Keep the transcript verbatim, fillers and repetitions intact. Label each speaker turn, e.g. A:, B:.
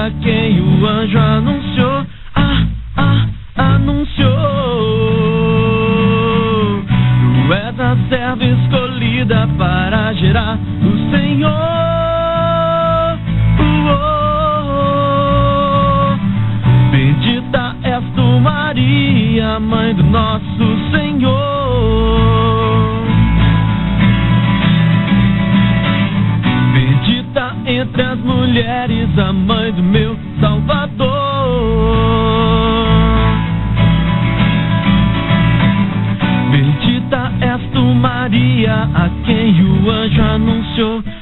A: a quem o anjo anunciou. Ah, ah, anunciou. Tu és a serva escolhida para gerar o Senhor. Uou. Bendita és tu, Maria, mãe do nosso Senhor. Entre as mulheres, a mãe do meu Salvador. Bendita és tu, Maria, a quem o anjo anunciou.